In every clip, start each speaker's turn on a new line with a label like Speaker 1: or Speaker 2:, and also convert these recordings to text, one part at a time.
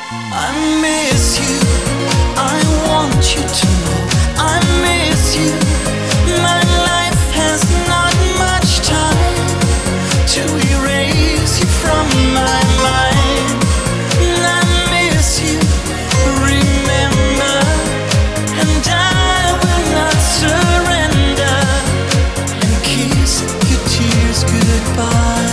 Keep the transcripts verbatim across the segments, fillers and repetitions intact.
Speaker 1: I miss you. I want you to know I miss you. My life has not much time to erase you from my mind. And I miss you. Remember, and I will not surrender and kiss your tears goodbye.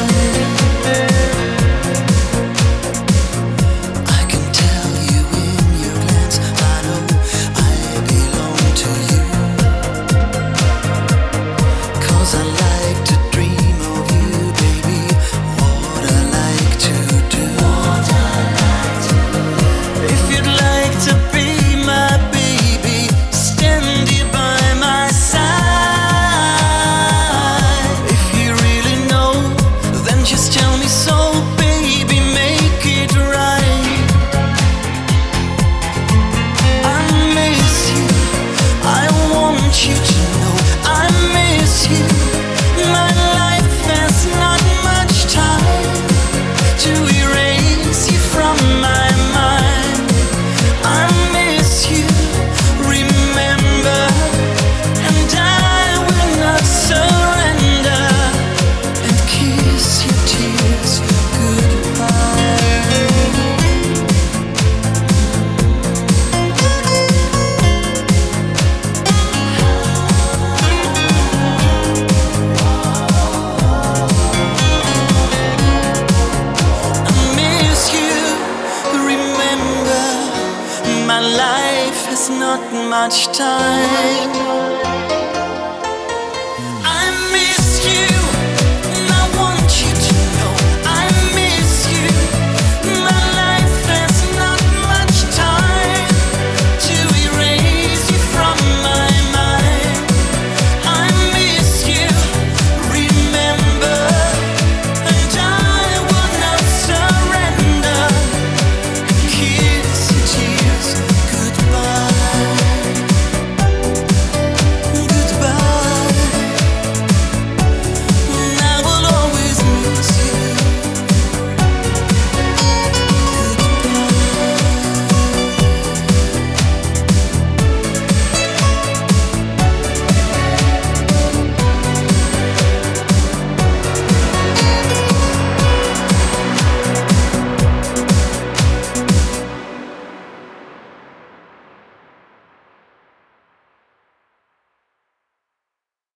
Speaker 1: My life has not much time.